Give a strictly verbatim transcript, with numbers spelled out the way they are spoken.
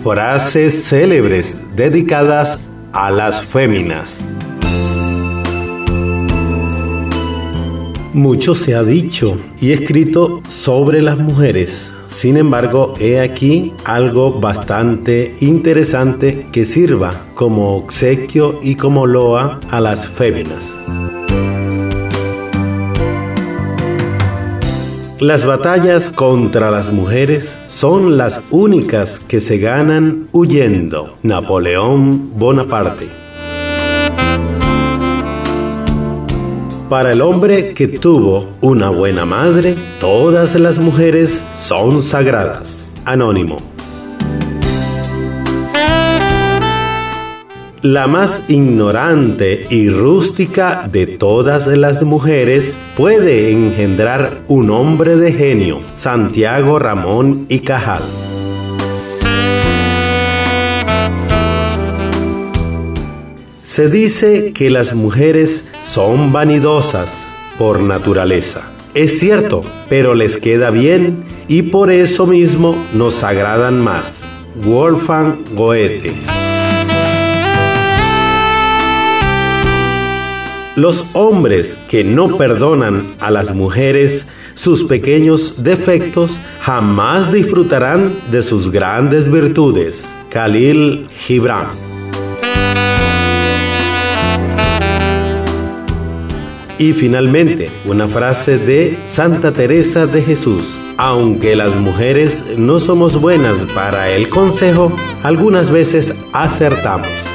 Frases célebres dedicadas a las féminas. Mucho se ha dicho y escrito sobre las mujeres. Sin embargo, he aquí algo bastante interesante que sirva como obsequio y como loa a las féminas. Las batallas contra las mujeres son las únicas que se ganan huyendo. Napoleón Bonaparte. Para el hombre que tuvo una buena madre, todas las mujeres son sagradas. Anónimo. La más ignorante y rústica de todas las mujeres puede engendrar un hombre de genio. Santiago Ramón y Cajal. Se dice que las mujeres son vanidosas por naturaleza. Es cierto, pero les queda bien y por eso mismo nos agradan más. Wolfgang Goethe. Los hombres que no perdonan a las mujeres sus pequeños defectos jamás disfrutarán de sus grandes virtudes. Khalil Gibran. Y finalmente, una frase de Santa Teresa de Jesús. Aunque las mujeres no somos buenas para el consejo, algunas veces acertamos.